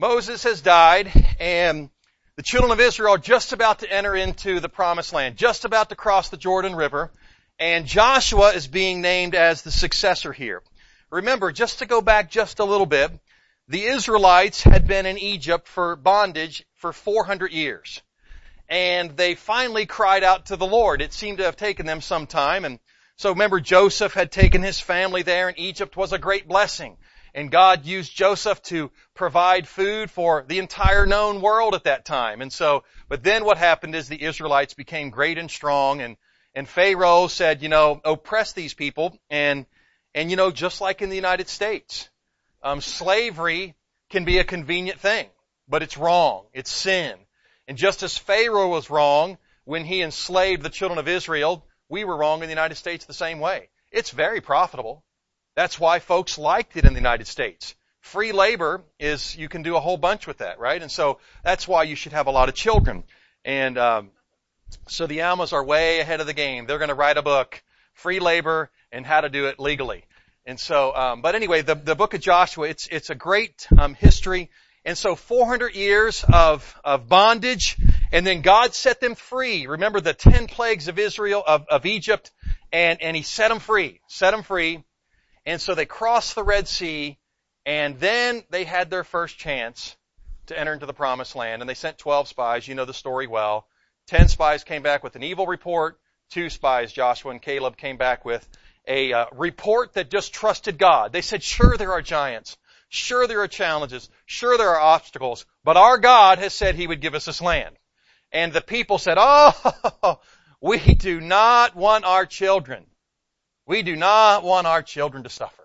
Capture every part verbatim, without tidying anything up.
Moses has died, and the children of Israel are just about to enter into the promised land, just about to cross the Jordan River, and Joshua is being named as the successor here. Remember, just to go back just a little bit, the Israelites had been in Egypt for bondage for four hundred years. And they finally cried out to the Lord. It seemed to have taken them some time. And so remember, Joseph had taken his family there, and Egypt was a great blessing. And God used Joseph to provide food for the entire known world at that time. And so, but then what happened is the Israelites became great and strong, and, and Pharaoh said, you know, oppress these people. And, and you know, just like in the United States, um, slavery can be a convenient thing, but it's wrong. It's sin. And just as Pharaoh was wrong when he enslaved the children of Israel, we were wrong in the United States the same way. It's very profitable. That's why folks liked it in the United States. Free labor is, you can do a whole bunch with that, right? And so that's why you should have a lot of children. And um, so the Almas are way ahead of the game. They're going to write a book, Free Labor and How to Do It Legally. And so, um, but anyway, the, the book of Joshua, it's, it's a great um, history. And so four hundred years of, of bondage, and then God set them free. Remember the ten plagues of Israel, of, of Egypt, and, and He set them free, set them free. And so they crossed the Red Sea, and then they had their first chance to enter into the promised land, and they sent twelve spies. You know the story well. Ten spies came back with an evil report. Two spies, Joshua and Caleb, came back with a uh, report that just trusted God. They said, sure, there are giants. Sure, there are challenges. Sure, there are obstacles. But our God has said He would give us this land. And the people said, oh, we do not want our children. We do not want our children to suffer.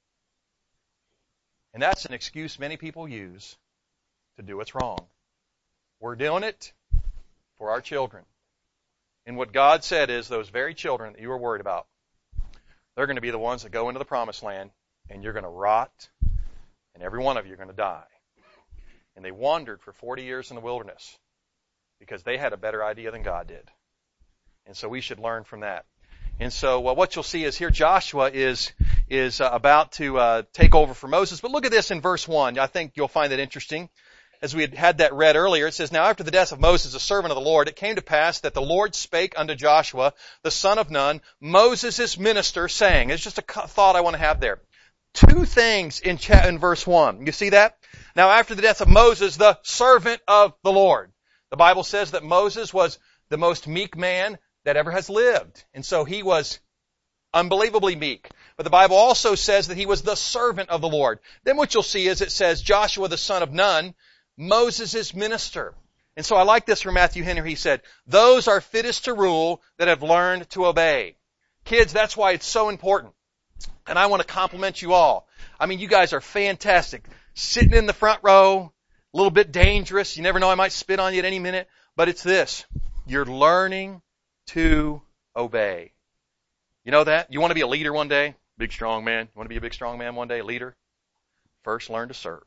And that's an excuse many people use to do what's wrong. We're doing it for our children. And what God said is those very children that you were worried about, they're going to be the ones that go into the promised land, and you're going to rot, and every one of you are going to die. And they wandered for forty years in the wilderness because they had a better idea than God did. And so we should learn from that. And so well, what you'll see is here Joshua is is uh, about to uh, take over for Moses. But look at this in verse one. I think you'll find that interesting. As we had had that read earlier, it says, now after the death of Moses, a servant of the Lord, it came to pass that the Lord spake unto Joshua, the son of Nun, Moses' minister, saying, it's just a thought I want to have there. Two things in, cha- in verse one. You see that? Now after the death of Moses, the servant of the Lord. The Bible says that Moses was the most meek man that ever has lived. And so he was unbelievably meek. But the Bible also says that he was the servant of the Lord. Then what you'll see is it says Joshua the son of Nun, Moses' minister. And so I like this from Matthew Henry. He said, those are fittest to rule that have learned to obey. Kids, that's why it's so important. And I want to compliment you all. I mean, you guys are fantastic. Sitting in the front row, a little bit dangerous. You never know, I might spit on you at any minute. But it's this. You're learning to obey. You know that? You want to be a leader one day? Big, strong man. You want to be a big, strong man one day? A leader? First, learn to serve.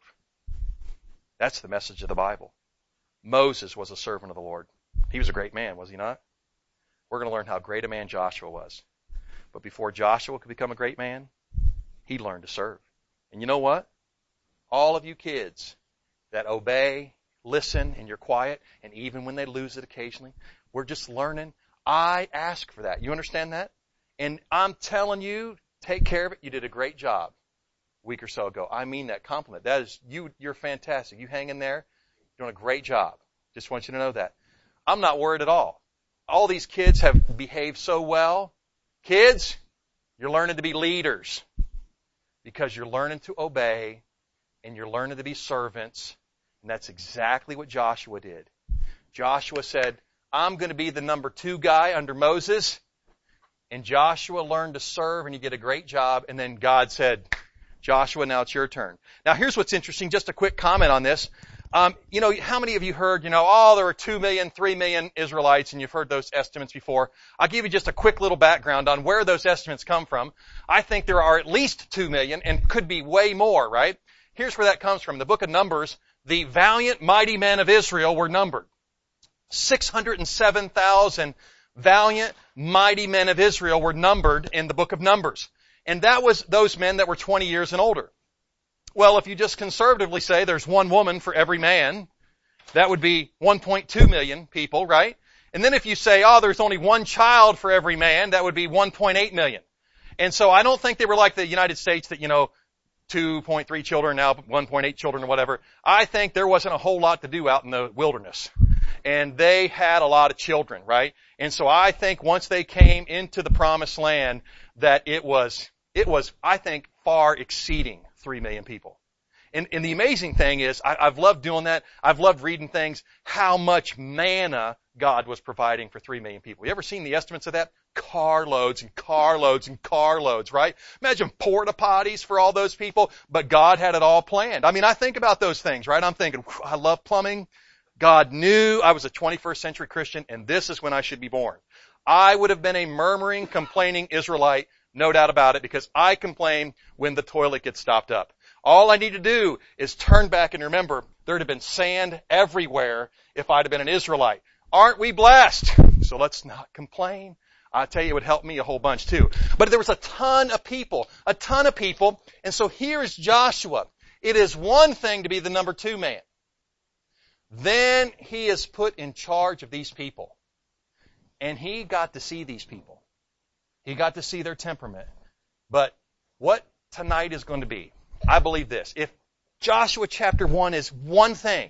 That's the message of the Bible. Moses was a servant of the Lord. He was a great man, was he not? We're going to learn how great a man Joshua was. But before Joshua could become a great man, he learned to serve. And you know what? All of you kids that obey, listen, and you're quiet, and even when they lose it occasionally, we're just learning. I ask for that. You understand that? And I'm telling you, take care of it. You did a great job a week or so ago. I mean that compliment. That is, you, you're fantastic. You hang in there. You're doing a great job. Just want you to know that. I'm not worried at all. All these kids have behaved so well. Kids, you're learning to be leaders because you're learning to obey and you're learning to be servants. And that's exactly what Joshua did. Joshua said, I'm going to be the number two guy under Moses. And Joshua learned to serve and you get a great job. And then God said, Joshua, now it's your turn. Now here's what's interesting. Just a quick comment on this. Um, you know, how many of you heard, you know, oh, there were two million, three million Israelites, and you've heard those estimates before. I'll give you just a quick little background on where those estimates come from. I think there are at least two million and could be way more, right? Here's where that comes from. The book of Numbers, the valiant, mighty men of Israel were numbered. six hundred seven thousand valiant, mighty men of Israel were numbered in the book of Numbers. And that was those men that were twenty years and older. Well, if you just conservatively say there's one woman for every man, that would be one point two million people, right? And then if you say, oh, there's only one child for every man, that would be one point eight million. And so I don't think they were like the United States that, you know, two point three children, now one point eight children or whatever. I think there wasn't a whole lot to do out in the wilderness. And they had a lot of children, right? And so I think once they came into the promised land that it was, it was, I think, far exceeding three million people. And, and the amazing thing is, I, I've loved doing that. I've loved reading things, how much manna God was providing for three million people. You ever seen the estimates of that? Carloads and carloads and carloads, right? Imagine porta potties for all those people, but God had it all planned. I mean, I think about those things, right? I'm thinking, I love plumbing. God knew I was a twenty-first century Christian, and this is when I should be born. I would have been a murmuring, complaining Israelite, no doubt about it, because I complain when the toilet gets stopped up. All I need to do is turn back and remember there'd have been sand everywhere if I'd have been an Israelite. Aren't we blessed? So let's not complain. I tell you, it would help me a whole bunch too. But there was a ton of people, a ton of people. And so here is Joshua. It is one thing to be the number two man. Then he is put in charge of these people. And he got to see these people. He got to see their temperament. But what tonight is going to be, I believe this. If Joshua chapter one is one thing,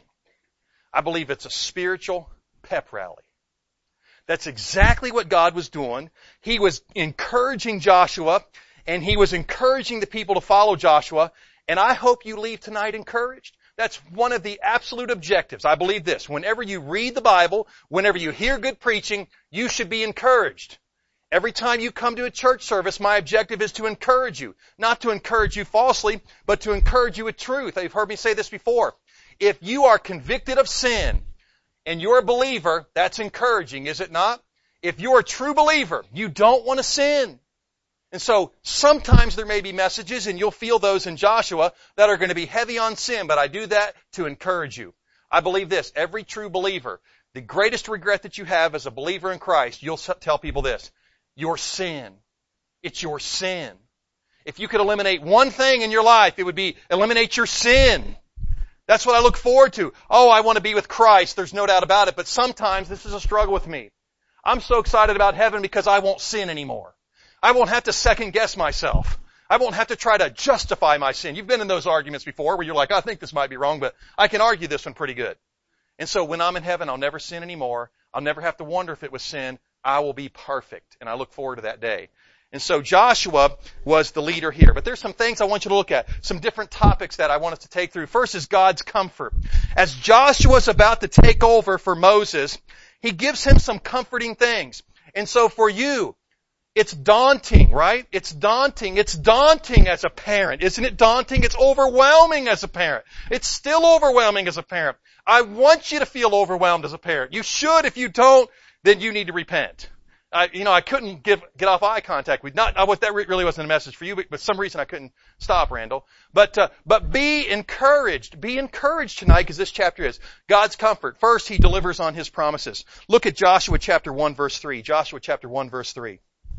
I believe it's a spiritual pep rally. That's exactly what God was doing. He was encouraging Joshua, and he was encouraging the people to follow Joshua. And I hope you leave tonight encouraged. That's one of the absolute objectives. I believe this. Whenever you read the Bible, whenever you hear good preaching, you should be encouraged. Every time you come to a church service, my objective is to encourage you. Not to encourage you falsely, but to encourage you with truth. You've heard me say this before. If you are convicted of sin and you're a believer, that's encouraging, is it not? If you're a true believer, you don't want to sin. And so sometimes there may be messages, and you'll feel those in Joshua, that are going to be heavy on sin, but I do that to encourage you. I believe this. Every true believer, the greatest regret that you have as a believer in Christ, you'll tell people this. Your sin. It's your sin. If you could eliminate one thing in your life, it would be eliminate your sin. That's what I look forward to. Oh, I want to be with Christ. There's no doubt about it. But sometimes this is a struggle with me. I'm so excited about heaven because I won't sin anymore. I won't have to second guess myself. I won't have to try to justify my sin. You've been in those arguments before where you're like, I think this might be wrong, but I can argue this one pretty good. And so when I'm in heaven, I'll never sin anymore. I'll never have to wonder if it was sin. I will be perfect. And I look forward to that day. And so Joshua was the leader here. But there's some things I want you to look at. Some different topics that I want us to take through. First is God's comfort. As Joshua's about to take over for Moses, he gives him some comforting things. And so for you, it's daunting, right? It's daunting. It's daunting as a parent. Isn't it daunting? It's overwhelming as a parent. It's still overwhelming as a parent. I want you to feel overwhelmed as a parent. You should. If you don't, then you need to repent. I, you know, I couldn't give, get off eye contact with, not, I, what that really wasn't a message for you, but for some reason I couldn't stop, Randall. But, uh, but be encouraged. Be encouraged tonight, because this chapter is God's comfort. First, He delivers on His promises. Look at Joshua chapter one verse three. Joshua chapter one verse three.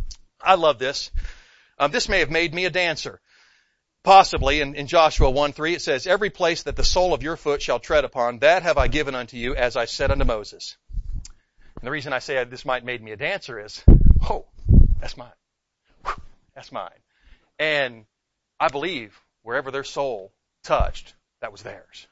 I love this. Um, this may have made me a dancer. Possibly, in, in Joshua one three, it says, every place that the sole of your foot shall tread upon, that have I given unto you, as I said unto Moses. And the reason I say this might have made me a dancer is, oh, that's mine. That's mine. And I believe wherever their soul touched, that was theirs.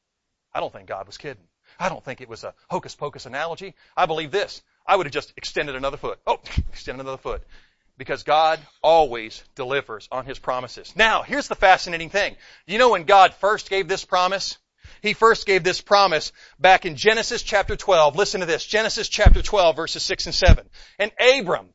I don't think God was kidding. I don't think it was a hocus pocus analogy. I believe this. I would have just extended another foot. Oh, extended another foot. Because God always delivers on His promises. Now, here's the fascinating thing. You know when God first gave this promise? He first gave this promise back in Genesis chapter twelve. Listen to this. Genesis chapter twelve, verses six and seven. And Abram,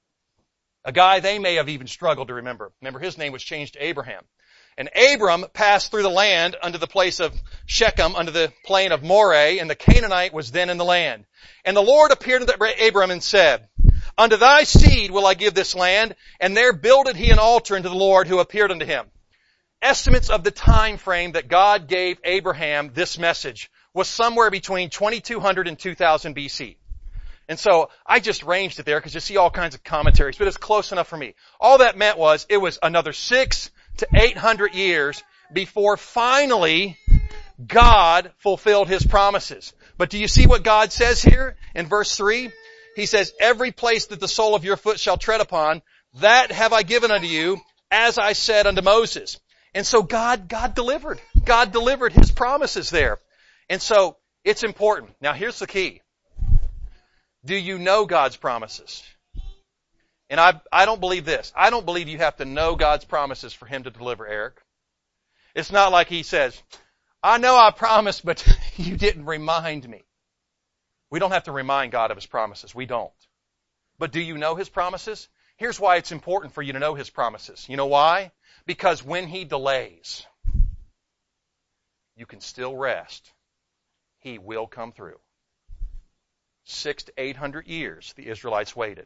a guy they may have even struggled to remember. Remember, his name was changed to Abraham. And Abram passed through the land unto the place of Shechem, unto the plain of Moreh, and the Canaanite was then in the land. And the Lord appeared unto Abram and said, unto thy seed will I give this land, and there builded he an altar unto the Lord who appeared unto him. Estimates of the time frame that God gave Abraham this message was somewhere between twenty-two hundred and two thousand B C. And so I just ranged it there because you see all kinds of commentaries, but it's close enough for me. All that meant was it was another six to eight hundred years before finally God fulfilled His promises. But do you see what God says here in verse three? He says, every place that the sole of your foot shall tread upon, that have I given unto you, as I said unto Moses. And so God, God delivered. God delivered His promises there. And so it's important. Now here's the key. Do you know God's promises? And I, I don't believe this. I don't believe you have to know God's promises for Him to deliver, Eric. It's not like He says, I know I promised, but you didn't remind me. We don't have to remind God of His promises. We don't. But do you know His promises? Here's why it's important for you to know His promises. You know why? Because when He delays, you can still rest. He will come through. Six to eight hundred years the Israelites waited.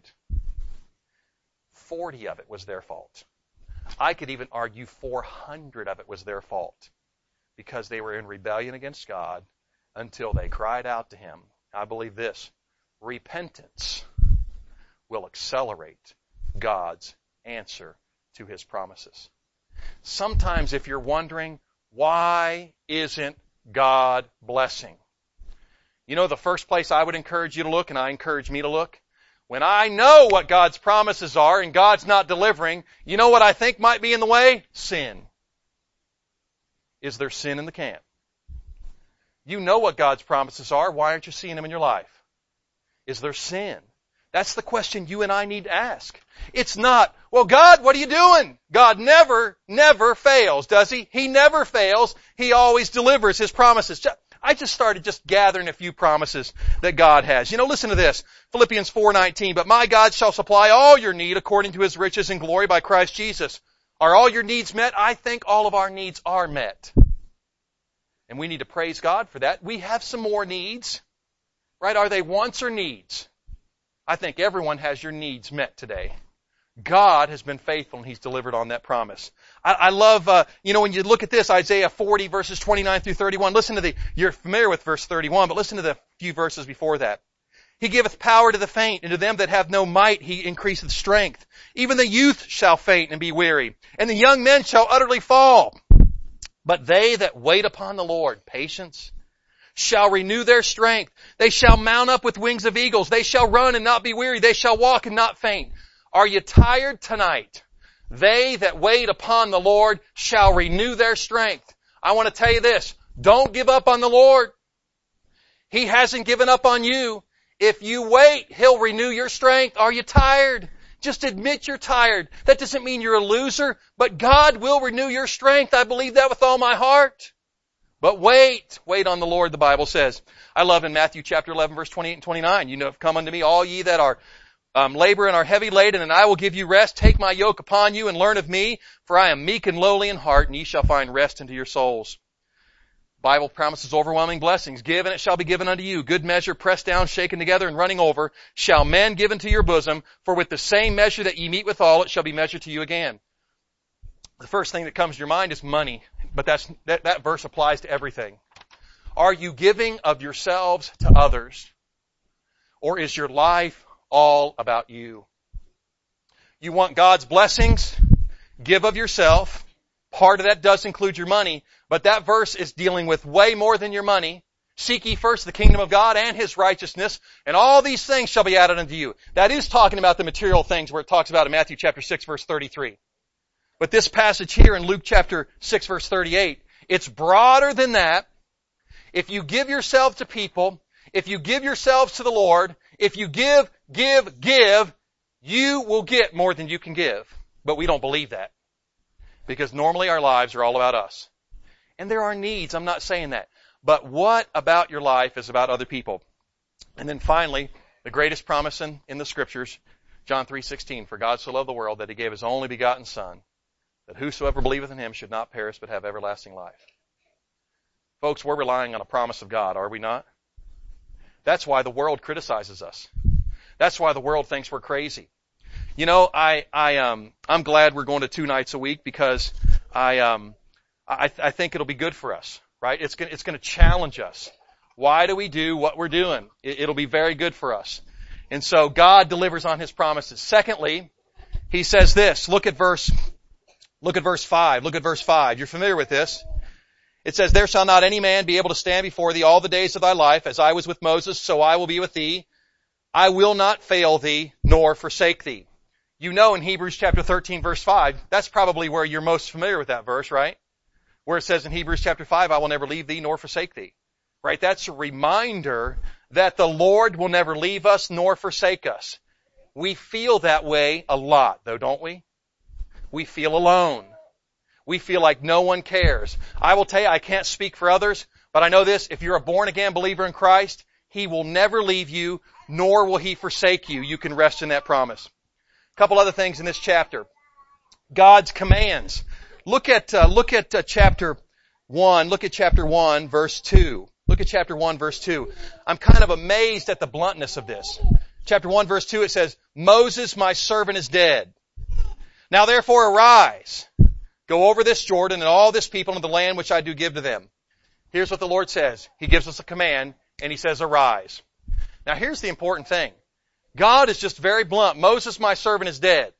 Forty of it was their fault. I could even argue four hundred of it was their fault because they were in rebellion against God until they cried out to Him. I believe this. Repentance will accelerate God's answer to His promises. Sometimes if you're wondering, why isn't God blessing? You know the first place I would encourage you to look, and I encourage me to look? When I know what God's promises are and God's not delivering, you know what I think might be in the way? Sin. Is there sin in the camp? You know what God's promises are. Why aren't you seeing them in your life? Is there sin? That's the question you and I need to ask. It's not, well, God, what are you doing? God never, never fails, does He? He never fails. He always delivers His promises. I just started just gathering a few promises that God has. You know, listen to this. Philippians four nineteen, but my God shall supply all your need according to His riches and glory by Christ Jesus. Are all your needs met? I think all of our needs are met. And we need to praise God for that. We have some more needs, right? Are they wants or needs? I think everyone has your needs met today. God has been faithful and He's delivered on that promise. I, I love, uh, you know, when you look at this, Isaiah forty verses twenty-nine through thirty-one, listen to the, you're familiar with verse thirty-one, but listen to the few verses before that. He giveth power to the faint, and to them that have no might He increaseth strength. Even the youth shall faint and be weary, and the young men shall utterly fall. But they that wait upon the Lord, patience, shall renew their strength. They shall mount up with wings of eagles. They shall run and not be weary. They shall walk and not faint. Are you tired tonight? They that wait upon the Lord shall renew their strength. I want to tell you this. Don't give up on the Lord. He hasn't given up on you. If you wait, He'll renew your strength. Are you tired? Just admit you're tired. That doesn't mean you're a loser, but God will renew your strength. I believe that with all my heart. But wait, wait on the Lord, the Bible says. I love in Matthew chapter eleven, verse twenty-eight and twenty-nine. You know, come unto me, all ye that are um, labor and are heavy laden, and I will give you rest. Take my yoke upon you and learn of me, for I am meek and lowly in heart, and ye shall find rest unto your souls. Bible promises overwhelming blessings. Give, and it shall be given unto you. Good measure, pressed down, shaken together, and running over, shall men give into your bosom. For with the same measure that ye meet withal, it shall be measured to you again. The first thing that comes to your mind is money. But that's, that, that verse applies to everything. Are you giving of yourselves to others? Or is your life all about you? You want God's blessings? Give of yourself. Part of that does include your money, but that verse is dealing with way more than your money. Seek ye first the kingdom of God and His righteousness, and all these things shall be added unto you. That is talking about the material things where it talks about in Matthew chapter six verse thirty-three. But this passage here in Luke chapter six verse thirty-eight, it's broader than that. If you give yourself to people, if you give yourselves to the Lord, if you give, give, give, you will get more than you can give. But we don't believe that. Because normally our lives are all about us. And there are needs, I'm not saying that. But what about your life is about other people? And then finally, the greatest promise in, in the Scriptures, John three sixteen, for God so loved the world that He gave His only begotten Son, that whosoever believeth in Him should not perish but have everlasting life. Folks, we're relying on a promise of God, are we not? That's why the world criticizes us. That's why the world thinks we're crazy. You know, I, I, um, I'm glad we're going to two nights a week because I, um, I, I think it'll be good for us, right? It's gonna, it's gonna challenge us. Why do we do what we're doing? It, it'll be very good for us. And so God delivers on His promises. Secondly, He says this. Look at verse, Look at verse five. Look at verse five. You're familiar with this. It says, there shall not any man be able to stand before thee all the days of thy life. As I was with Moses, so I will be with thee. I will not fail thee, nor forsake thee. You know in Hebrews chapter thirteen, verse five, that's probably where you're most familiar with that verse, right? Where it says in Hebrews chapter five, I will never leave thee nor forsake thee. Right? That's a reminder that the Lord will never leave us nor forsake us. We feel that way a lot, though, don't we? We feel alone. We feel like no one cares. I will tell you, I can't speak for others, but I know this, if you're a born-again believer in Christ, He will never leave you, nor will He forsake you. You can rest in that promise. A couple other things in this chapter. God's commands. Look at, uh, look at uh, chapter one, look at chapter one, verse two. Look at chapter one, verse two. I'm kind of amazed at the bluntness of this. Chapter one, verse two, it says, Moses, my servant, is dead. Now therefore arise. Go over this Jordan and all this people into the land which I do give to them. Here's what the Lord says. He gives us a command and He says, arise. Now here's the important thing. God is just very blunt. Moses, my servant, is dead.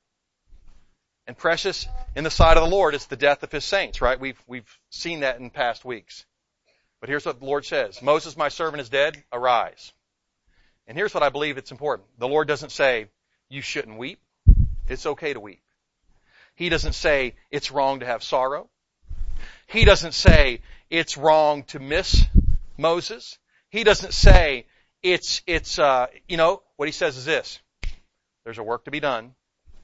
And precious in the sight of the Lord is the death of His saints, right? We've, we've seen that in past weeks. But here's what the Lord says. Moses, my servant, is dead. Arise. And here's what I believe it's important. The Lord doesn't say, you shouldn't weep. It's okay to weep. He doesn't say it's wrong to have sorrow. He doesn't say it's wrong to miss Moses. He doesn't say it's, it's, uh, you know, what He says is this. There's a work to be done.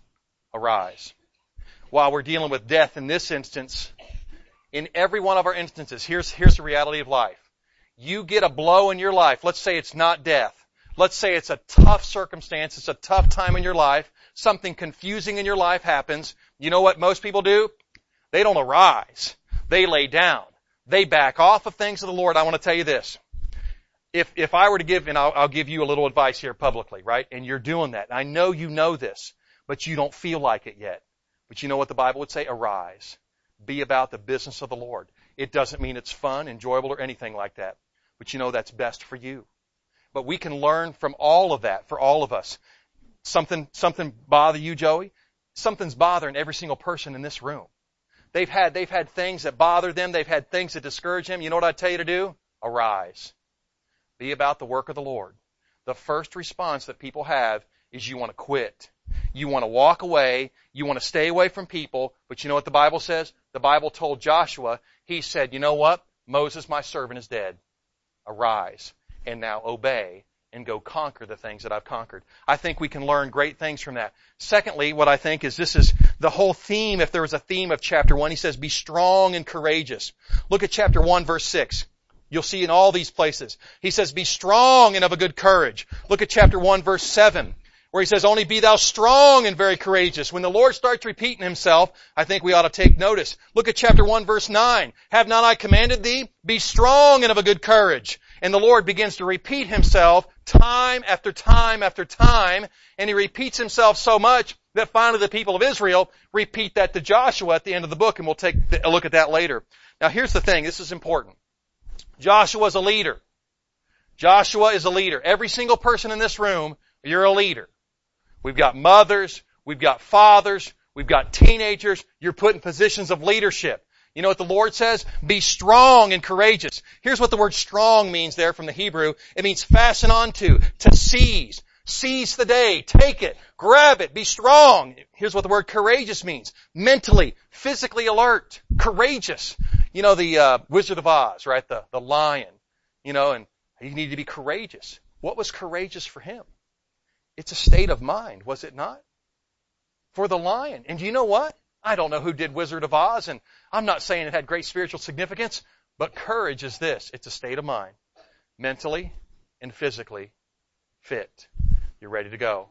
Arise. While we're dealing with death in this instance, in every one of our instances, here's, here's the reality of life. You get a blow in your life. Let's say it's not death. Let's say it's a tough circumstance. It's a tough time in your life. Something confusing in your life happens. You know what most people do? They don't arise. They lay down. They back off of things of the Lord. I want to tell you this. If, if I were to give, and I'll, I'll give you a little advice here publicly, right? And you're doing that. I know you know this, but you don't feel like it yet. But you know what the Bible would say? Arise. Be about the business of the Lord. It doesn't mean it's fun, enjoyable, or anything like that. But you know that's best for you. But we can learn from all of that for all of us. Something, something bother you, Joey? Something's bothering every single person in this room. They've had, they've had things that bother them. They've had things that discourage them. You know what I tell you to do? Arise. Be about the work of the Lord. The first response that people have is you want to quit. You want to walk away. You want to stay away from people. But you know what the Bible says? The Bible told Joshua, he said, you know what? Moses, my servant, is dead. Arise and now obey and go conquer the things that I've conquered. I think we can learn great things from that. Secondly, what I think is this is the whole theme, if there was a theme of chapter one, he says, be strong and courageous. Look at chapter one, verse six. You'll see in all these places. He says, be strong and of a good courage. Look at chapter one, verse seven, where he says, only be thou strong and very courageous. When the Lord starts repeating Himself, I think we ought to take notice. Look at chapter one, verse nine. Have not I commanded thee? Be strong and of a good courage. And the Lord begins to repeat Himself time after time after time, and He repeats Himself so much that finally the people of Israel repeat that to Joshua at the end of the book, and we'll take a look at that later. Now here's the thing, this is important. Joshua is a leader. Joshua is a leader. Every single person in this room, you're a leader. We've got mothers, we've got fathers, we've got teenagers, you're put in positions of leadership. You know what the Lord says? Be strong and courageous. Here's what the word strong means there from the Hebrew. It means fasten onto, to seize. Seize the day. Take it. Grab it. Be strong. Here's what the word courageous means. Mentally, physically alert. Courageous. You know the uh, Wizard of Oz, right? The, the lion. You know, and you need to be courageous. What was courageous for him? It's a state of mind, was it not? For the lion. And do you know what? I don't know who did Wizard of Oz, and I'm not saying it had great spiritual significance, but courage is this. It's a state of mind. Mentally and physically fit. You're ready to go.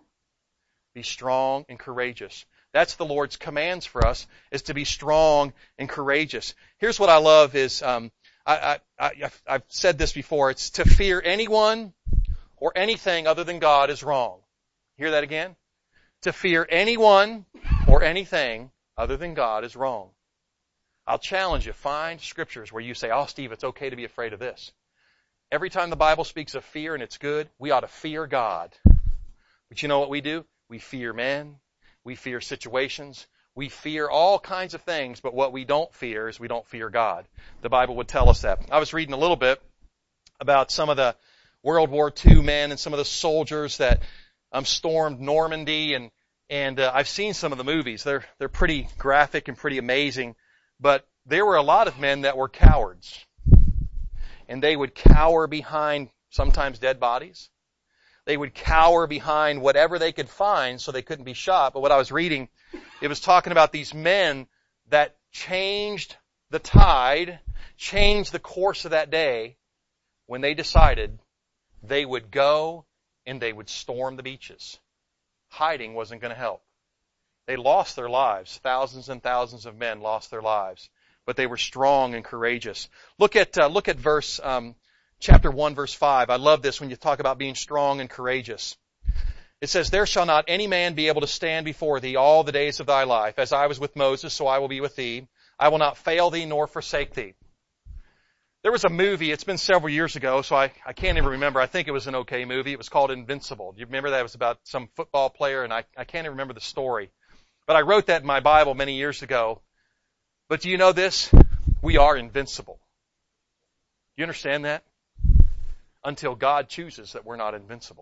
Be strong and courageous. That's the Lord's commands for us, is to be strong and courageous. Here's what I love is, um, I, I, I, I've said this before, it's to fear anyone or anything other than God is wrong. Hear that again? To fear anyone or anything other than God is wrong. I'll challenge you, find scriptures where you say, oh, Steve, it's okay to be afraid of this. Every time the Bible speaks of fear and it's good, we ought to fear God. But you know what we do? We fear men. We fear situations. We fear all kinds of things, but what we don't fear is we don't fear God. The Bible would tell us that. I was reading a little bit about some of the World War Two men and some of the soldiers that um, stormed Normandy, and and uh, I've seen some of the movies. They're they're pretty graphic and pretty amazing, but there were a lot of men that were cowards, and they would cower behind sometimes dead bodies. They would cower behind whatever they could find so they couldn't be shot. But what I was reading, it was talking about these men that changed the tide, changed the course of that day when they decided they would go and they would storm the beaches. Hiding wasn't going to help. They lost their lives. Thousands and thousands of men lost their lives. But they were strong and courageous. Look at, uh, look at verse, um, chapter one, verse five. I love this when you talk about being strong and courageous. It says, there shall not any man be able to stand before thee all the days of thy life. As I was with Moses, so I will be with thee. I will not fail thee nor forsake thee. There was a movie, it's been several years ago, so I, I can't even remember. I think it was an okay movie. It was called Invincible. Do you remember that? It was about some football player, and I, I can't even remember the story. But I wrote that in my Bible many years ago. But do you know this? We are invincible. You understand that? Until God chooses that we're not invincible.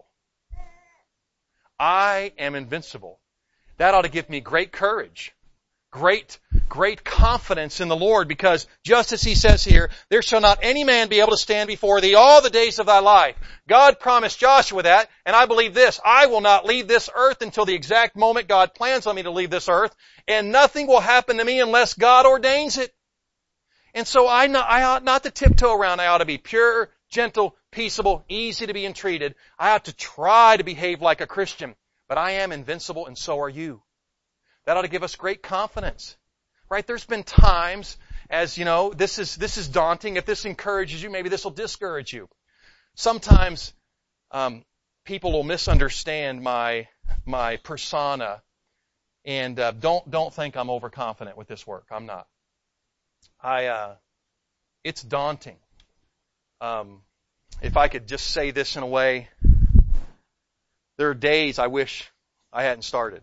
I am invincible. That ought to give me great courage. Great, great confidence in the Lord, because just as He says here, there shall not any man be able to stand before thee all the days of thy life. God promised Joshua that, and I believe this. I will not leave this earth until the exact moment God plans on me to leave this earth, and nothing will happen to me unless God ordains it. And so I, not, I ought not to tiptoe around. I ought to be pure, gentle, peaceable, easy to be entreated. I ought to try to behave like a Christian, but I am invincible, and so are you. That ought to give us great confidence, right? There's been times, as you know, this is this is daunting. If this encourages you, maybe this will discourage you. Sometimes um, people will misunderstand my my persona, and uh, don't don't think I'm overconfident with this work. I'm not. I uh, it's daunting. Um, if I could just say this in a way, there are days I wish I hadn't started.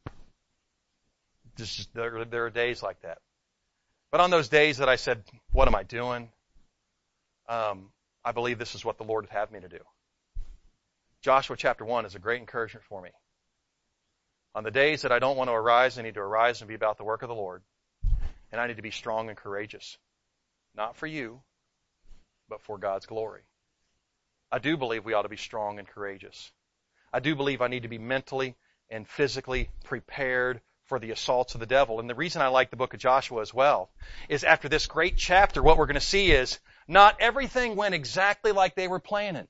Just, there, there are days like that. But on those days that I said, what am I doing? Um, I believe this is what the Lord would have me to do. Joshua chapter one is a great encouragement for me. On the days that I don't want to arise, I need to arise and be about the work of the Lord. And I need to be strong and courageous. Not for you, but for God's glory. I do believe we ought to be strong and courageous. I do believe I need to be mentally and physically prepared for the assaults of the devil. And the reason I like the book of Joshua as well is after this great chapter, what we're going to see is not everything went exactly like they were planning.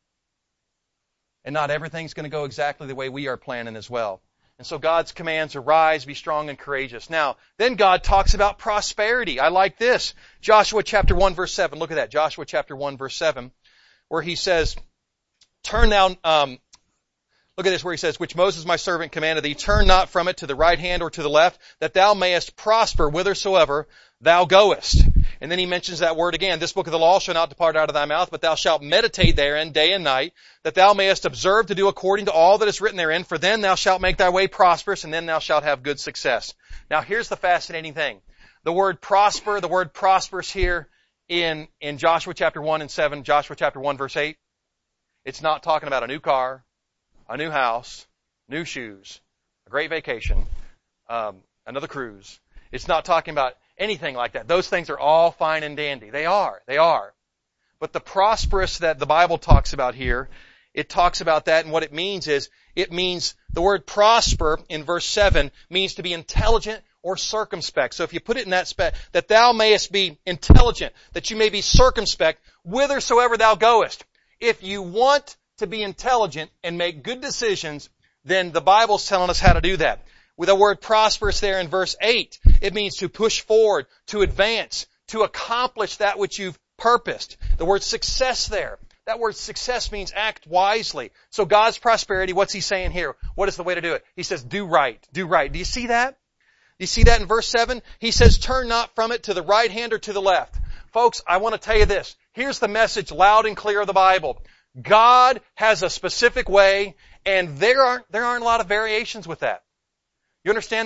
And not everything's going to go exactly the way we are planning as well. And so God's commands are rise, be strong and courageous. Now, then God talks about prosperity. I like this. Joshua chapter one verse seven. Look at that. Joshua chapter one verse seven, where he says, turn now, um, Look at this where he says, which Moses my servant commanded thee, turn not from it to the right hand or to the left, that thou mayest prosper whithersoever thou goest. And then he mentions that word again. This book of the law shall not depart out of thy mouth, but thou shalt meditate therein day and night, that thou mayest observe to do according to all that is written therein, for then thou shalt make thy way prosperous, and then thou shalt have good success. Now here's the fascinating thing. The word prosper, the word prosperous here in, in Joshua chapter one and seven, Joshua chapter one verse eight, it's not talking about a new car, a new house, new shoes, a great vacation, um, another cruise. It's not talking about anything like that. Those things are all fine and dandy. They are. They are. But the prosperous that the Bible talks about here, it talks about that, and what it means is, it means, the word prosper in verse seven means to be intelligent or circumspect. So if you put it in that spec, that thou mayest be intelligent, that you may be circumspect whithersoever thou goest. If you want to be intelligent and make good decisions, then the Bible's telling us how to do that. With the word prosperous there in verse eight, it means to push forward, to advance, to accomplish that which you've purposed. The word success there, that word success means act wisely. So God's prosperity, what's He saying here? What is the way to do it? He says, do right, do right. Do you see that? Do you see that in verse seven? He says, turn not from it to the right hand or to the left. Folks, I want to tell you this. Here's the message loud and clear of the Bible. God has a specific way, and there aren't, there aren't a lot of variations with that. You understand that?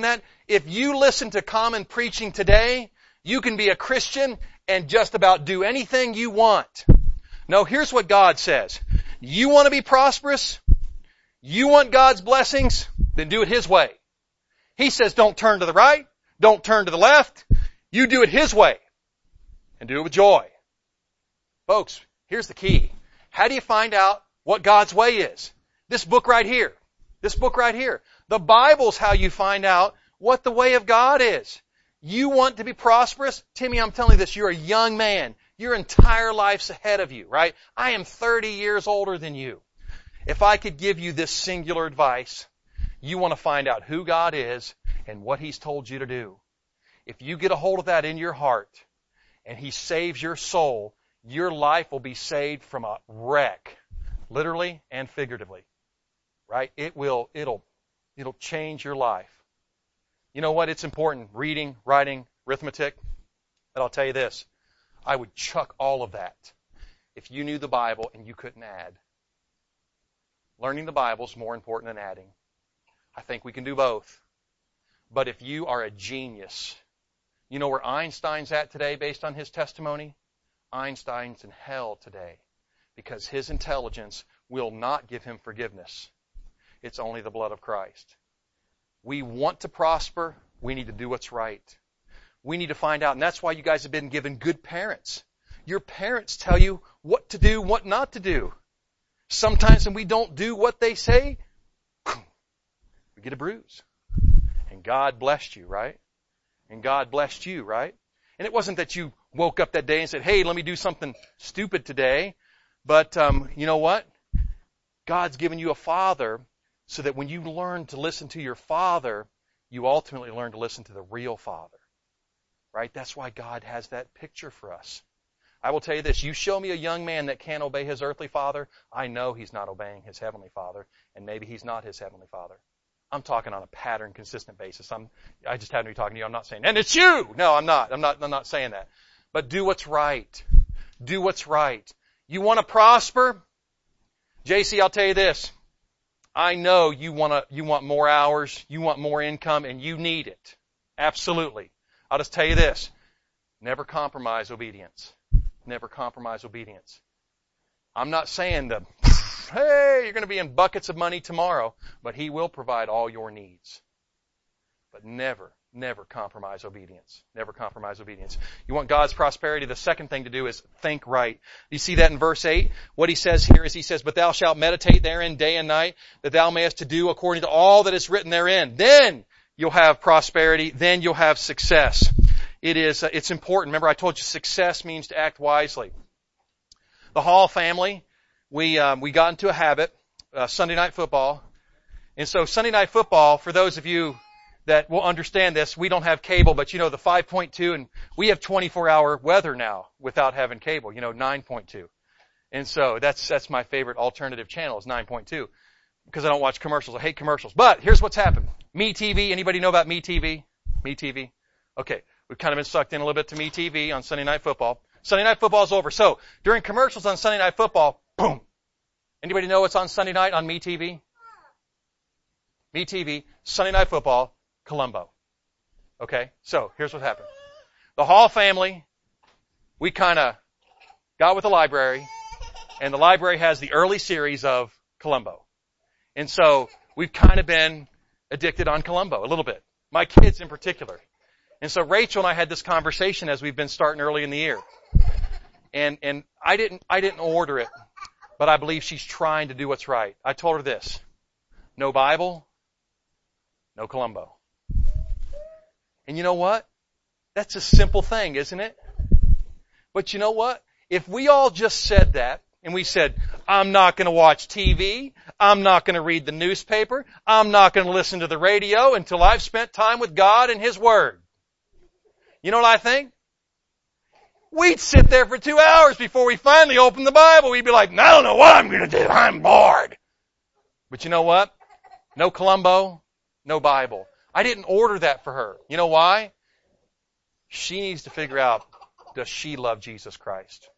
If you listen to common preaching today, you can be a Christian and just about do anything you want. No, here's what God says. You want to be prosperous? You want God's blessings? Then do it His way. He says don't turn to the right, don't turn to the left. You do it His way. And do it with joy. Folks, here's the key. How do you find out what God's way is? This book right here. This book right here. The Bible's how you find out what the way of God is. You want to be prosperous? Timmy, I'm telling you this, you're a young man. Your entire life's ahead of you, right? I am thirty years older than you. If I could give you this singular advice, you want to find out who God is and what He's told you to do. If you get a hold of that in your heart and He saves your soul, your life will be saved from a wreck, literally and figuratively, right? It will, it'll, it'll change your life. You know what? It's important. Reading, writing, arithmetic. But I'll tell you this. I would chuck all of that if you knew the Bible and you couldn't add. Learning the Bible is more important than adding. I think we can do both. But if you are a genius, you know where Einstein's at today based on his testimony? Einstein's in hell today because his intelligence will not give him forgiveness. It's only the blood of Christ. We want to prosper. We need to do what's right. We need to find out, and that's why you guys have been given good parents. Your parents tell you what to do, what not to do. Sometimes when we don't do what they say, we get a bruise. And God blessed you, right? And God blessed you, right? And it wasn't that you woke up that day and said, hey, let me do something stupid today. But um, you know what? God's given you a father so that when you learn to listen to your father, you ultimately learn to listen to the real Father. Right? That's why God has that picture for us. I will tell you this. You show me a young man that can't obey his earthly father, I know he's not obeying his heavenly Father, and maybe he's not his heavenly Father. I'm talking on a pattern, consistent basis. I'm, I just happen to be talking to you. I'm not saying, and it's you! No, I'm not. I'm not, I'm not saying that. But do what's right. Do what's right. You want to prosper? J C, I'll tell you this. I know you want to, you want more hours, you want more income, and you need it. Absolutely. I'll just tell you this. Never compromise obedience. Never compromise obedience. I'm not saying that, hey, you're going to be in buckets of money tomorrow, but He will provide all your needs. But never, never compromise obedience. Never compromise obedience. You want God's prosperity, the second thing to do is think right. You see that in verse eight? What he says here is he says, but thou shalt meditate therein day and night, that thou mayest to do according to all that is written therein. Then you'll have prosperity. Then you'll have success. It is, uh, it's important. Remember, I told you success means to act wisely. The Hall family, we, um, we got into a habit, uh, Sunday night football. And so Sunday night football, for those of you that will understand this, we don't have cable, but you know, the five point two, and we have twenty-four hour weather now without having cable, you know, nine point two. And so that's, that's my favorite alternative channel is nine point two. Because I don't watch commercials. I hate commercials. But here's what's happened. MeTV. Anybody know about MeTV? MeTV? Okay. We've kind of been sucked in a little bit to MeTV on Sunday Night Football. Sunday Night Football is over. So during commercials on Sunday Night Football, boom. Anybody know what's on Sunday night on MeTV? MeTV, Sunday Night Football, Columbo. Okay. So here's what happened. The Hall family, we kind of got with the library, and the library has the early series of Columbo. And so we've kind of been addicted on Columbo a little bit. My kids in particular. And so Rachel and I had this conversation as we've been starting early in the year. And, and I didn't, I didn't order it, but I believe she's trying to do what's right. I told her this. No Bible, no Columbo. And you know what? That's a simple thing, isn't it? But you know what? If we all just said that, and we said, I'm not going to watch T V. I'm not going to read the newspaper. I'm not going to listen to the radio until I've spent time with God and His Word. You know what I think? We'd sit there for two hours before we finally opened the Bible. We'd be like, I don't know what I'm going to do. I'm bored. But you know what? No Columbo, no Bible. I didn't order that for her. You know why? She needs to figure out, does she love Jesus Christ?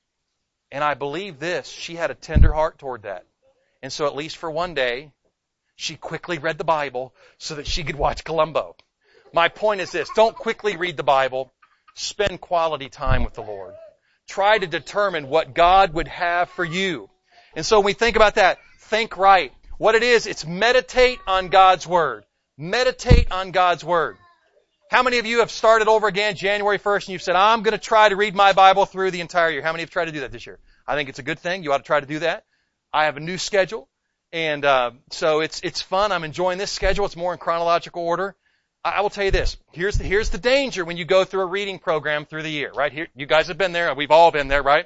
And I believe this, she had a tender heart toward that. And so at least for one day, She quickly read the Bible so that she could watch Columbo. My point is this. Don't quickly read the Bible. Spend quality time with the Lord. Try to determine what God would have for you. And so when we think about that, think right. What it is, it's meditate on God's Word. Meditate on God's Word. How many of you have started over again January first and you've said, I'm going to try to read my Bible through the entire year? How many have tried to do that this year? I think it's a good thing. You ought to try to do that. I have a new schedule. And uh, so it's it's fun. I'm enjoying this schedule. It's more in chronological order. I, I will tell you this. Here's the, here's the danger when you go through a reading program through the year, right? Here, you guys have been there. We've all been there, right?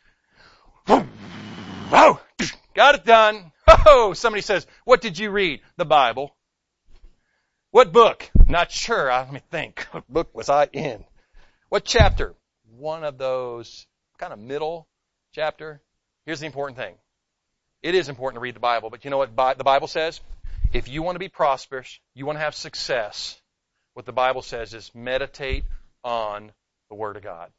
Oh, got it done. Oh, somebody says, what did you read? The Bible. What book? Not sure. Let me think. What book was I in? What chapter? One of those kind of middle chapter. Here's the important thing. It is important to read the Bible, but you know what the Bible says? If you want to be prosperous, you want to have success, what the Bible says is meditate on the Word of God.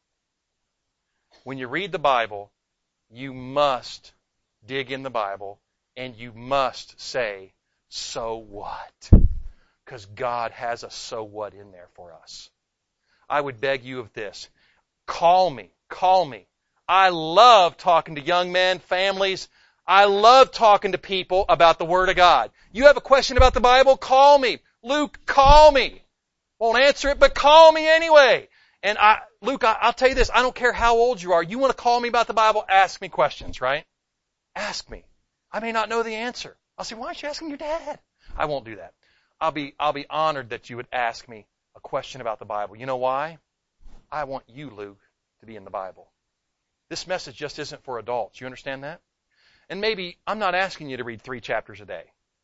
When you read the Bible, you must dig in the Bible and you must say, so what? Because God has a so what in there for us. I would beg you of this. Call me. Call me. I love talking to young men, families. I love talking to people about the Word of God. You have a question about the Bible? Call me. Luke, call me. Won't answer it, but call me anyway. And I, Luke, I, I'll tell you this. I don't care how old you are. You want to call me about the Bible? Ask me questions, right? Ask me. I may not know the answer. I'll say, why aren't you asking your dad? I won't do that. I'll be, I'll be honored that you would ask me a question about the Bible. You know why? I want you, Luke, to be in the Bible. This message just isn't for adults. You understand that? And maybe I'm not asking you to read three chapters a day.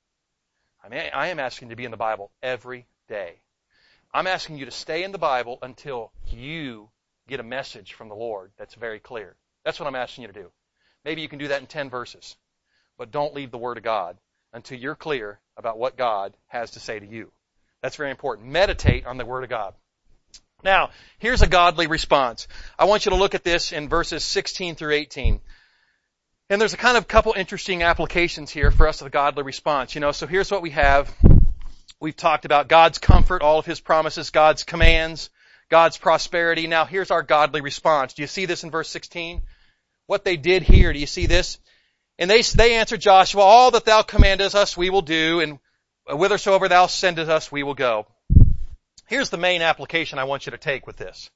I mean, I am asking you to be in the Bible every day. I'm asking you to stay in the Bible until you get a message from the Lord that's very clear. That's what I'm asking you to do. Maybe you can do that in ten verses. But don't leave the Word of God until you're clear about what God has to say to you. That's very important. Meditate on the Word of God. Now, here's a godly response. I want you to look at this in verses sixteen through eighteen. And there's a kind of couple interesting applications here for us of the godly response. You know, so here's what we have. We've talked about God's comfort, all of His promises, God's commands, God's prosperity. Now here's our godly response. Do you see this in verse sixteen? What they did here, do you see this? And they, they answered Joshua, all that thou commandest us we will do, and whithersoever thou sendest us we will go. Here's the main application I want you to take with this.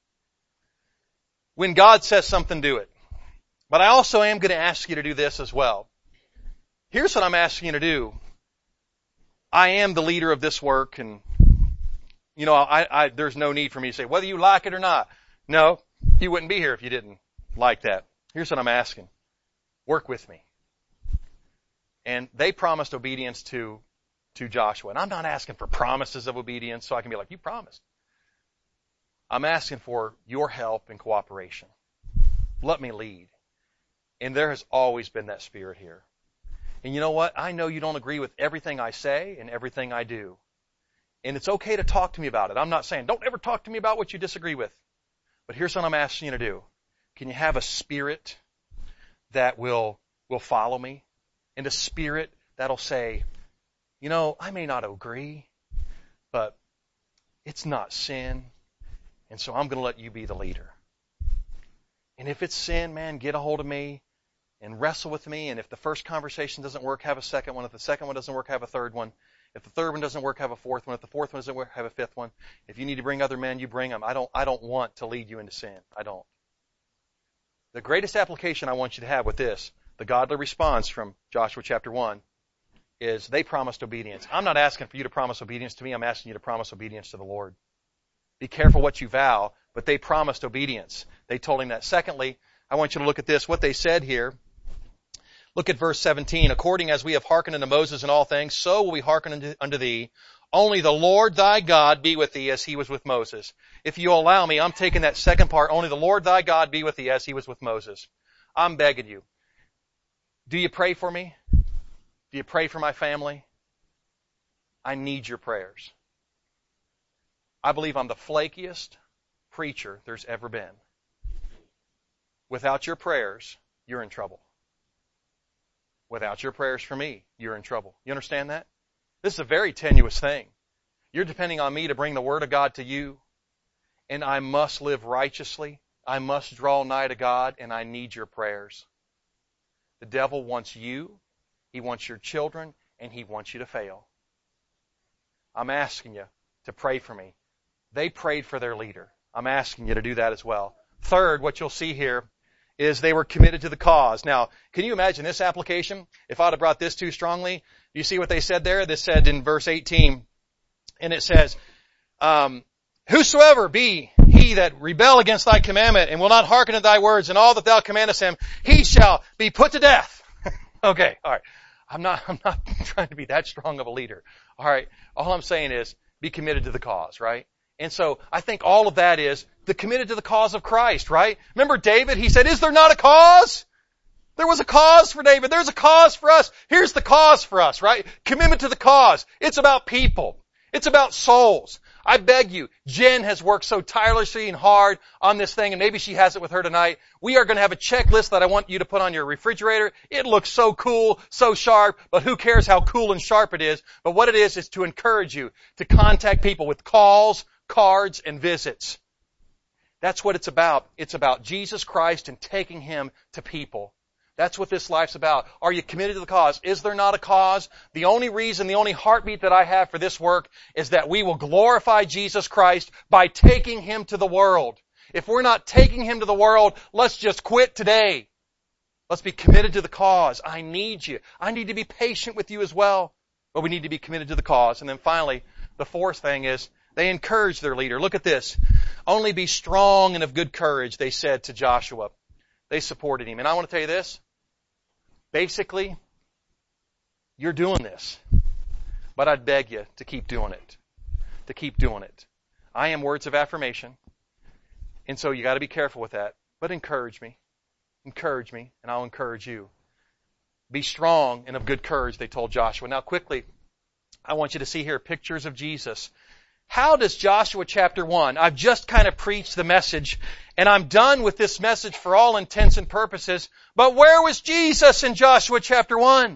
When God says something, do it. But I also am going to ask you to do this as well. Here's what I'm asking you to do. I am the leader of this work, and, you know, I, I, there's no need for me to say, whether you like it or not. No, you wouldn't be here if you didn't like that. Here's what I'm asking. Work with me. And they promised obedience to, to Joshua. And I'm not asking for promises of obedience so I can be like, you promised. I'm asking for your help and cooperation. Let me lead. And there has always been that spirit here. And you know what? I know you don't agree with everything I say and everything I do. And it's okay to talk to me about it. I'm not saying, don't ever talk to me about what you disagree with. But here's what I'm asking you to do. Can you have a spirit that will, will follow me? And a spirit that'll say, you know, I may not agree, but it's not sin. And so I'm going to let you be the leader. And if it's sin, man, get a hold of me and wrestle with me. And if the first conversation doesn't work, have a second one. If the second one doesn't work, have a third one. If the third one doesn't work, have a fourth one. If the fourth one doesn't work, have a fifth one. If you need to bring other men, you bring them. I don't, I don't want to lead you into sin. I don't. The greatest application I want you to have with this, the godly response from Joshua chapter one, is they promised obedience. I'm not asking for you to promise obedience to me. I'm asking you to promise obedience to the Lord. Be careful what you vow, but they promised obedience. They told him that. Secondly, I want you to look at this, what they said here. Look at verse seventeen. According as we have hearkened unto Moses in all things, so will we hearken unto, unto thee. Only the Lord thy God be with thee as he was with Moses. If you allow me, I'm taking that second part. Only the Lord thy God be with thee as he was with Moses. I'm begging you. Do you pray for me? Do you pray for my family? I need your prayers. I believe I'm the flakiest preacher there's ever been. Without your prayers, you're in trouble. Without your prayers for me, you're in trouble. You understand that? This is a very tenuous thing. You're depending on me to bring the Word of God to you, and I must live righteously. I must draw nigh to God, and I need your prayers. The devil wants you, he wants your children, and he wants you to fail. I'm asking you to pray for me. They prayed for their leader. I'm asking you to do that as well. Third, what you'll see here is they were committed to the cause. Now, can you imagine this application? If I'd have brought this too strongly, you see what they said there? This said in verse eighteen, and it says, um, whosoever be he that rebel against thy commandment and will not hearken to thy words and all that thou commandest him, he shall be put to death. Okay, all right. I'm not, I'm not trying to be that strong of a leader. All right. All I'm saying is be committed to the cause, right? And so I think all of that is the committed to the cause of Christ, right? Remember David? He said, is there not a cause? There was a cause for David. There's a cause for us. Here's the cause for us, right? Commitment to the cause. It's about people. It's about souls. I beg you, Jen has worked so tirelessly and hard on this thing, and maybe she has it with her tonight. We are going to have a checklist that I want you to put on your refrigerator. It looks so cool, so sharp, but who cares how cool and sharp it is? But what it is, is to encourage you to contact people with calls, cards, and visits. That's what it's about. It's about Jesus Christ and taking Him to people. That's what this life's about. Are you committed to the cause? Is there not a cause? The only reason, the only heartbeat that I have for this work is that we will glorify Jesus Christ by taking Him to the world. If we're not taking Him to the world, let's just quit today. Let's be committed to the cause. I need you. I need to be patient with you as well. But we need to be committed to the cause. And then finally, the fourth thing is they encourage their leader. Look at this. Only be strong and of good courage, they said to Joshua. They supported him. And I want to tell you this. Basically, you're doing this, but I'd beg you to keep doing it, to keep doing it. I am words of affirmation, and so you got to be careful with that, but encourage me, encourage me, and I'll encourage you. Be strong and of good courage, they told Joshua. Now quickly, I want you to see here pictures of Jesus. How does Joshua chapter one, I've just kind of preached the message, and I'm done with this message for all intents and purposes, but where was Jesus in Joshua chapter one?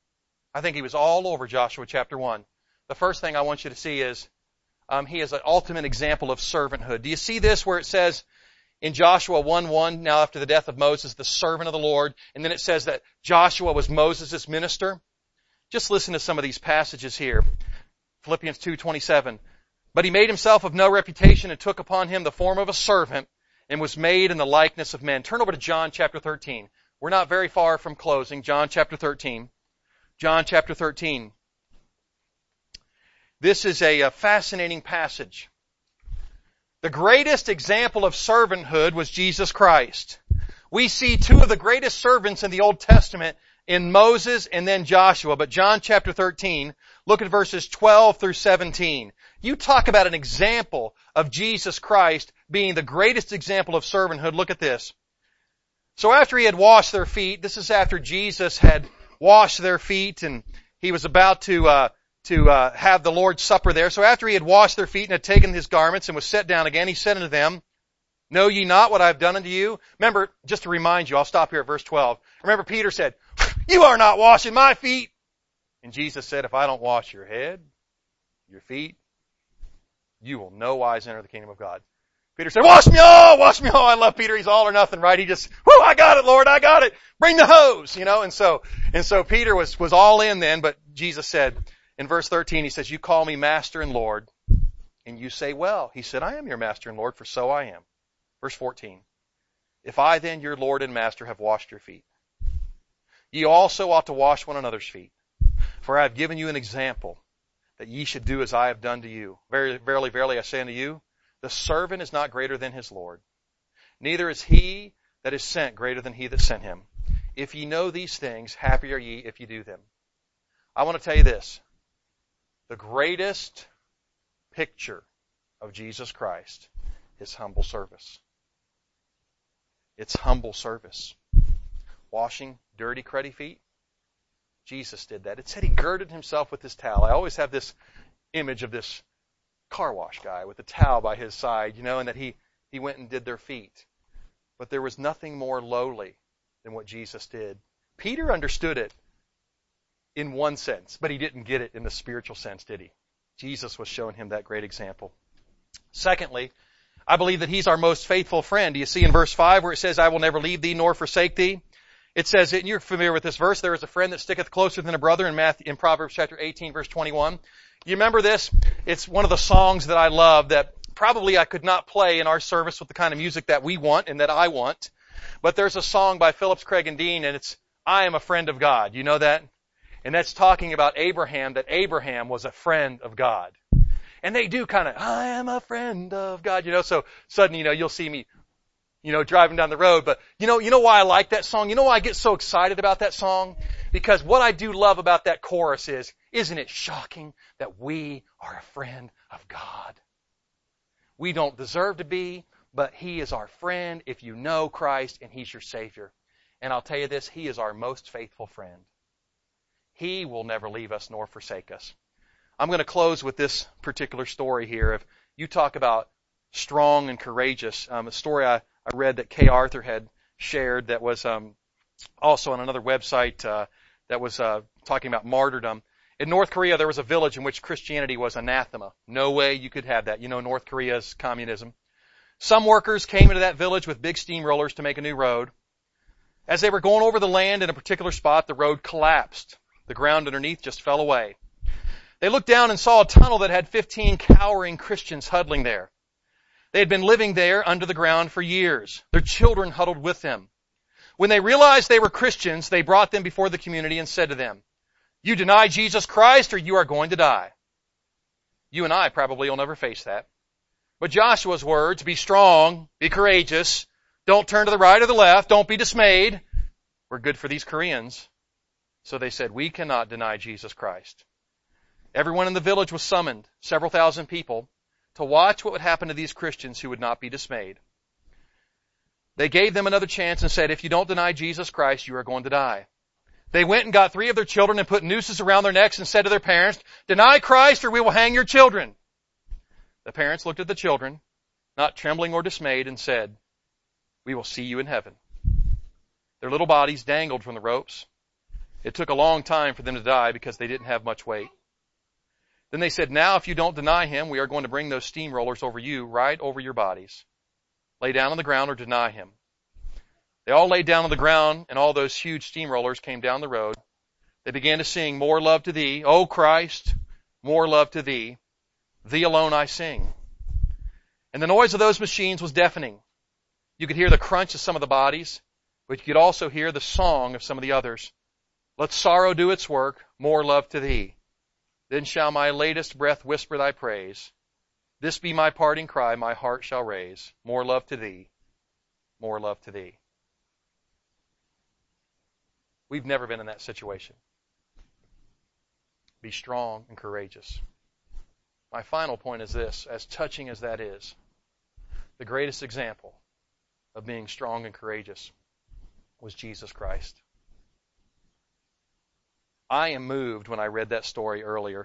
I think He was all over Joshua chapter one. The first thing I want you to see is um, He is an ultimate example of servanthood. Do you see this where it says in Joshua one one, now after the death of Moses, the servant of the Lord, and then it says that Joshua was Moses' minister? Just listen to some of these passages here. Philippians two twenty-seven. But He made Himself of no reputation and took upon Him the form of a servant and was made in the likeness of men. Turn over to John chapter thirteen. We're not very far from closing. John chapter thirteen. John chapter thirteen. This is a, a fascinating passage. The greatest example of servanthood was Jesus Christ. We see two of the greatest servants in the Old Testament in Moses and then Joshua. But John chapter thirteen, look at verses twelve through seventeen. You talk about an example of Jesus Christ being the greatest example of servanthood. Look at this. So after He had washed their feet, this is after Jesus had washed their feet and He was about to uh, to uh, have the Lord's Supper there. So after He had washed their feet and had taken His garments and was set down again, He said unto them, know ye not what I have done unto you? Remember, just to remind you, I'll stop here at verse twelve. Remember Peter said, you are not washing my feet. And Jesus said, if I don't wash your head, your feet, you will no wise enter the kingdom of God. Peter said, wash me all, wash me all. I love Peter. He's all or nothing, right? He just, whoo, I got it, Lord, I got it. Bring the hose, you know. And so, and so Peter was, was all in then, but Jesus said in verse thirteen, He says, you call me Master and Lord, and you say, well. He said, I am your Master and Lord, for so I am. Verse fourteen, if I then, your Lord and Master, have washed your feet, ye also ought to wash one another's feet. For I have given you an example, that ye should do as I have done to you. Very, verily, verily, I say unto you, the servant is not greater than his Lord, neither is he that is sent greater than he that sent him. If ye know these things, happy are ye if ye do them. I want to tell you this. The greatest picture of Jesus Christ is humble service. It's humble service. Washing dirty, cruddy feet. Jesus did that. It said He girded Himself with His towel. I always have this image of this car wash guy with the towel by his side, you know, and that he, he went and did their feet. But there was nothing more lowly than what Jesus did. Peter understood it. in one sense, but he didn't get it in the spiritual sense, did he? Jesus was showing him that great example. Secondly, I believe that he's our most faithful friend. Do you see in verse five where it says, I will never leave thee nor forsake thee? It says, and you're familiar with this verse, there is a friend that sticketh closer than a brother in Matthew, in Proverbs chapter eighteen, verse twenty-one. You remember this? It's one of the songs that I love that probably I could not play in our service with the kind of music that we want and that I want. But there's a song by Phillips, Craig, and Dean, and it's, I am a friend of God. You know that? And that's talking about Abraham, that Abraham was a friend of God. And they do kind of, I am a friend of God, you know, so suddenly, you know, you'll see me, you know, driving down the road. But you know, you know why I like that song? You know why I get so excited about that song? Because what I do love about that chorus is, isn't it shocking that we are a friend of God? We don't deserve to be, but He is our friend if you know Christ and He's your Savior. And I'll tell you this, He is our most faithful friend. He will never leave us nor forsake us. I'm going to close with this particular story here. If you talk about strong and courageous, um, a story I, I read that Kay Arthur had shared that was um, also on another website uh, that was uh, talking about martyrdom. In North Korea, there was a village in which Christianity was anathema. No way you could have that. You know North Korea's communism. Some workers came into that village with big steamrollers to make a new road. As they were going over the land in a particular spot, the road collapsed. The ground underneath just fell away. They looked down and saw a tunnel that had fifteen cowering Christians huddling there. They had been living there under the ground for years. Their children huddled with them. When they realized they were Christians, they brought them before the community and said to them, you deny Jesus Christ or you are going to die. You and I probably will never face that. But Joshua's words, be strong, be courageous, don't turn to the right or the left, don't be dismayed, were good for these Koreans. So they said, we cannot deny Jesus Christ. Everyone in the village was summoned, several thousand people, to watch what would happen to these Christians who would not be dismayed. They gave them another chance and said, if you don't deny Jesus Christ, you are going to die. They went and got three of their children and put nooses around their necks and said to their parents, deny Christ or we will hang your children. The parents looked at the children, not trembling or dismayed, and said, we will see you in heaven. Their little bodies dangled from the ropes. It took a long time for them to die because they didn't have much weight. Then they said, now if you don't deny Him, we are going to bring those steamrollers over you, right over your bodies. Lay down on the ground or deny Him. They all laid down on the ground, and all those huge steamrollers came down the road. They began to sing, more love to Thee, O Christ, more love to Thee. Thee alone I sing. And the noise of those machines was deafening. You could hear the crunch of some of the bodies, but you could also hear the song of some of the others. Let sorrow do its work, more love to Thee. Then shall my latest breath whisper Thy praise. This be my parting cry, my heart shall raise. More love to Thee, more love to Thee. We've never been in that situation. Be strong and courageous. My final point is this, as touching as that is, the greatest example of being strong and courageous was Jesus Christ. I am moved when I read that story earlier,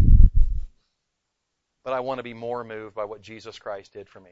but I want to be more moved by what Jesus Christ did for me.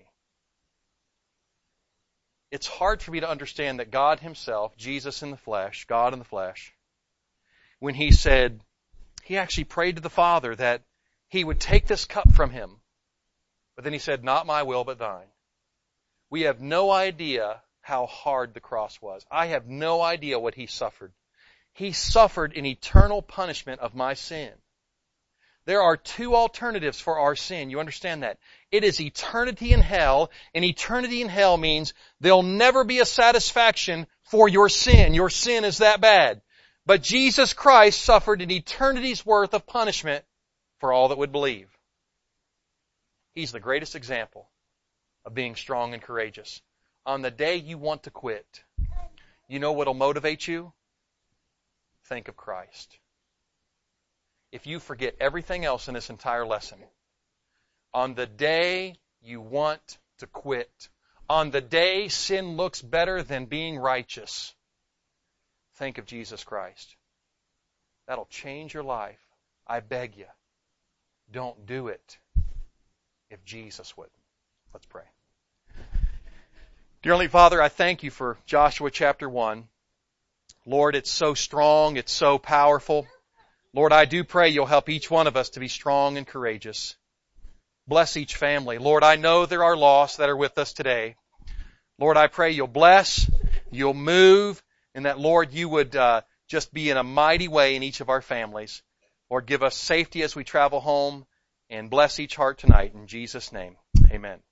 It's hard for me to understand that God Himself, Jesus in the flesh, God in the flesh, when He said, He actually prayed to the Father that He would take this cup from Him, but then He said, not my will but Thine. We have no idea how hard the cross was. I have no idea what He suffered. He suffered an eternal punishment of my sin. There are two alternatives for our sin. You understand that? It is eternity in hell, and eternity in hell means there'll never be a satisfaction for your sin. Your sin is that bad. But Jesus Christ suffered an eternity's worth of punishment for all that would believe. He's the greatest example of being strong and courageous. On the day you want to quit, you know what'll motivate you? Think of Christ. If you forget everything else in this entire lesson, on the day you want to quit, on the day sin looks better than being righteous, think of Jesus Christ. That'll change your life. I beg you, don't do it if Jesus wouldn't. Let's pray. Dear Heavenly Father, I thank You for Joshua chapter one. Lord, it's so strong, it's so powerful. Lord, I do pray you'll help each one of us to be strong and courageous. Bless each family. Lord, I know there are lost that are with us today. Lord, I pray you'll bless, you'll move, and that, Lord, you would uh, just be in a mighty way in each of our families. Lord, give us safety as we travel home, and bless each heart tonight. In Jesus' name, amen.